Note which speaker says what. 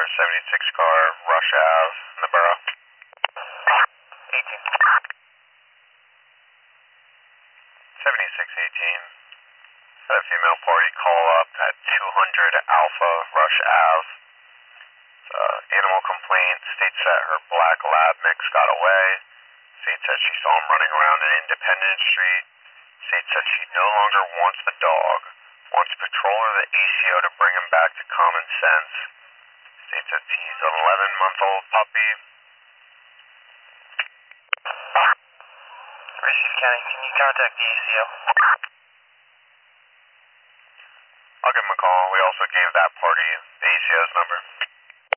Speaker 1: a 76 car, Rush Ave, in the borough.
Speaker 2: 18.
Speaker 1: 7618. Had a female party call up at 200 Alpha, Rush Ave. Animal complaint. States that her black lab mix got away. States that she saw him running around in Independence Street. States that she no longer wants the dog. Wants patrol or the ACO to bring him back to common sense. States that he's an 11-month-old puppy.
Speaker 2: Receive County, can you contact the ACO?
Speaker 1: I'll give him a call. We also gave that party the ACO's number.